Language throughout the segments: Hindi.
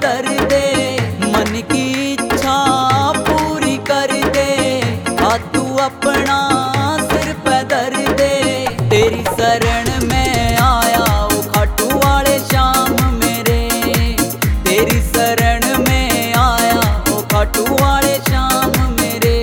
धर दे, मन की इच्छा पूरी कर दे। आ तू अपना सिर पे धर दे, तेरी शरण में आया ओ खाटू वाले श्याम मेरे। तेरी शरण में आया ओ खाटू वाले श्याम मेरे।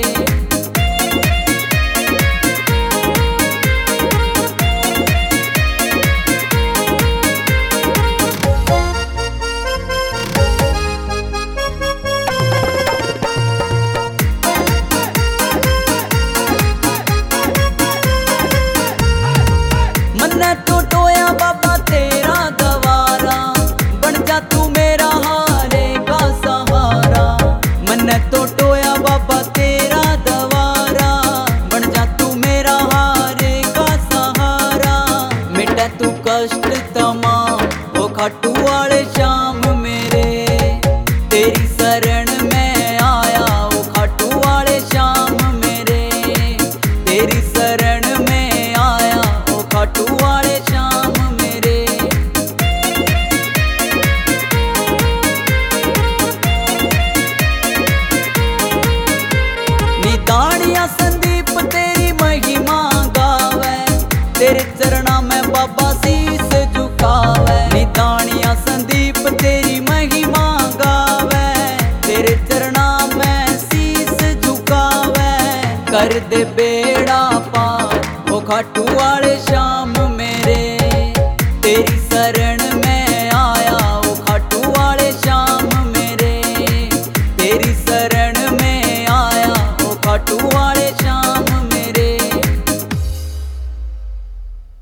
मन्ने तो टोया बाबा तेरा गवारा, बन जा तू मेरा हारे का सहारा। मन्ने तो टोया बाबा तेरा गवारा, बन जा तू मेरा हारे का सहारा। मिटे तू कष्ट तमाम ओ खाटू वाले श्याम मेरे। तेरी शरण में आया ओ खाटू वाले श्याम मेरे। तेरी शरण में आया ओ खाटू वाले श्याम मेरे। निदानिया संदीप तेरी महिमा गावे, तेरे चरणा में बाबा शीस झुकावे। निदानिया संदीप तेरी महिमा गावे, तेरे चरणा में शीस झुकावे। कर दे बेड़ा पार ओ खाटू वाले